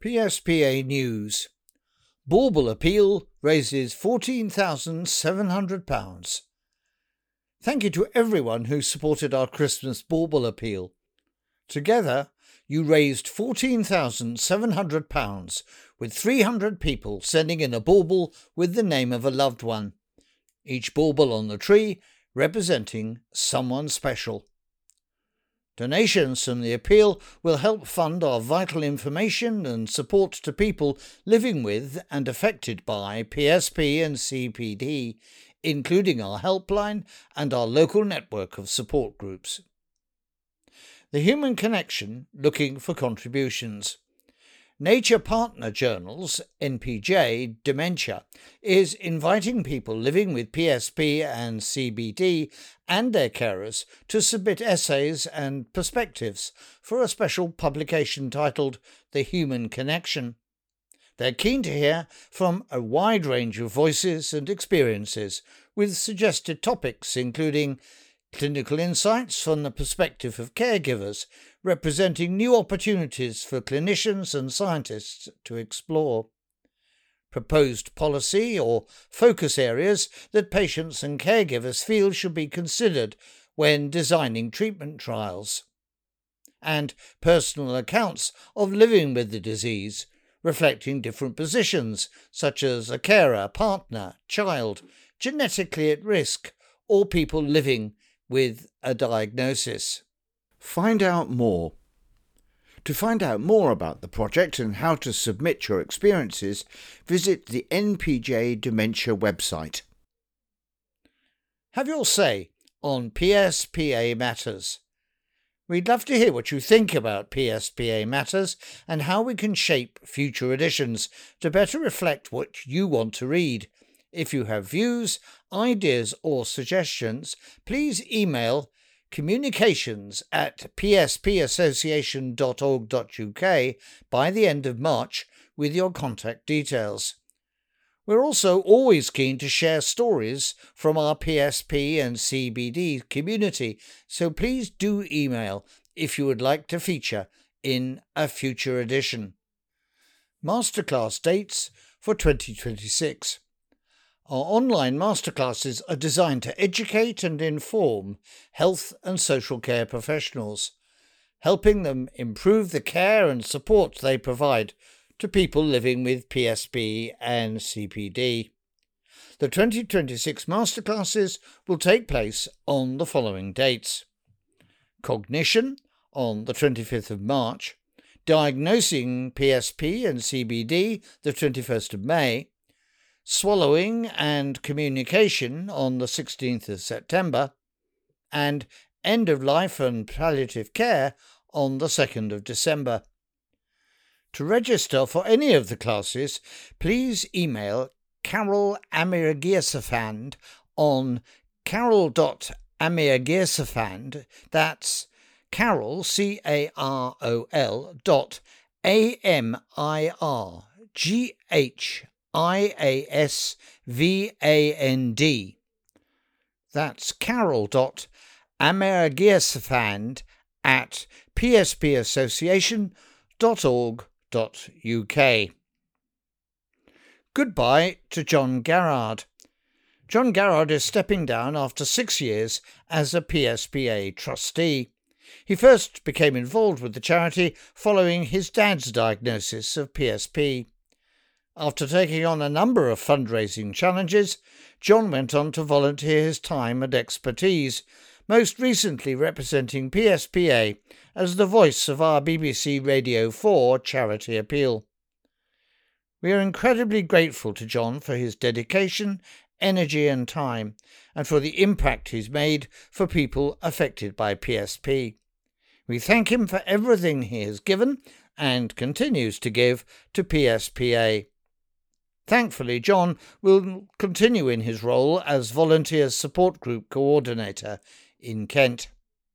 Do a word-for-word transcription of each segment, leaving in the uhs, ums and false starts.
P S P A News. Bauble appeal raises fourteen thousand seven hundred pounds. Thank you to everyone who supported our Christmas Bauble appeal. Together, you raised fourteen thousand seven hundred pounds, with three hundred people sending in a bauble with the name of a loved one, each bauble on the tree representing someone special. Donations from the appeal will help fund our vital information and support to people living with and affected by P S P and C B D, including our helpline and our local network of support groups. The Human Connection looking for contributions. Nature Partner Journals, N P J Dementia, is inviting people living with P S P and C B D and their carers to submit essays and perspectives for a special publication titled The Human Connection. They're keen to hear from a wide range of voices and experiences, with suggested topics including clinical insights from the perspective of caregivers, representing new opportunities for clinicians and scientists to explore. Proposed policy or focus areas that patients and caregivers feel should be considered when designing treatment trials. And personal accounts of living with the disease, reflecting different positions such as a carer, partner, child, genetically at risk, or people living with a diagnosis. Find out more. To find out more about the project and how to submit your experiences, visit the N P J Dementia website. Have your say on P S P A matters. We'd love to hear what you think about P S P A matters and how we can shape future editions to better reflect what you want to read. If you have views, ideas or suggestions, please email communications at p s p association dot org dot u k by the end of March with your contact details. We're also always keen to share stories from our P S P and C B D community, so please do email if you would like to feature in a future edition. Masterclass dates for twenty twenty-six. Our online masterclasses are designed to educate and inform health and social care professionals, helping them improve the care and support they provide to people living with P S P and C B D. The twenty twenty-six masterclasses will take place on the following dates: Cognition on the twenty-fifth of March, Diagnosing P S P and C B D the twenty-first of May, Swallowing and Communication on the sixteenth of September, and End of Life and Palliative Care on the second of December. To register for any of the classes, please email Carol Amiragiersafand on carol dot amiragiersafand, that's Carol, C A R O L, dot A M I R G H I A S V A N D. That's carol dot amiragiersafand at p s p association dot org dot u k. Goodbye to John Garrard. John Garrard is stepping down after six years as a P S P A trustee. He first became involved with the charity following his dad's diagnosis of P S P. After taking on a number of fundraising challenges, John went on to volunteer his time and expertise, most recently representing P S P A as the voice of our B B C Radio four charity appeal. We are incredibly grateful to John for his dedication, energy and time, and for the impact he's made for people affected by P S P. We thank him for everything he has given and continues to give to P S P A. Thankfully, John will continue in his role as Volunteer Support Group Coordinator in Kent.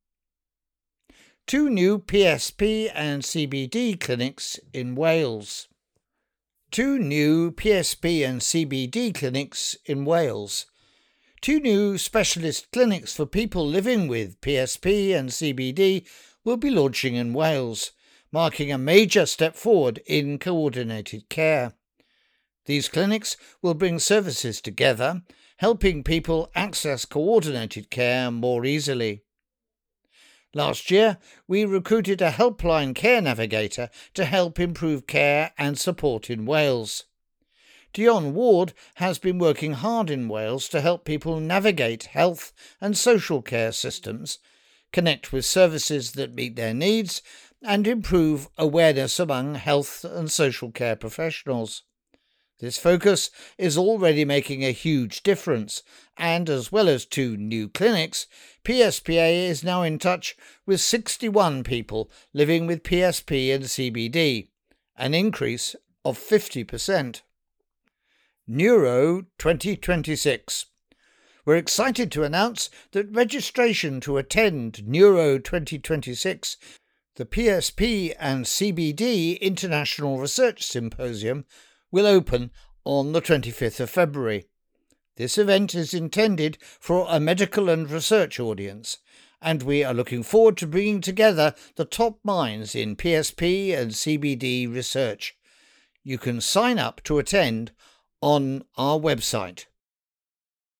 Two new P S P and C B D clinics in Wales. Two new P S P and C B D clinics in Wales. Two new specialist clinics for people living with P S P and C B D will be launching in Wales, marking a major step forward in coordinated care. These clinics will bring services together, helping people access coordinated care more easily. Last year, we recruited a helpline care navigator to help improve care and support in Wales. Dion Ward has been working hard in Wales to help people navigate health and social care systems, connect with services that meet their needs, and improve awareness among health and social care professionals. This focus is already making a huge difference, and as well as two new clinics, P S P A is now in touch with sixty-one people living with P S P and C B D, an increase of fifty percent. Neuro twenty twenty-six. We're excited to announce that registration to attend Neuro twenty twenty-six, the P S P and C B D International Research Symposium, will open on the twenty-fifth of February. This event is intended for a medical and research audience, and we are looking forward to bringing together the top minds in P S P and C B D research. You can sign up to attend on our website.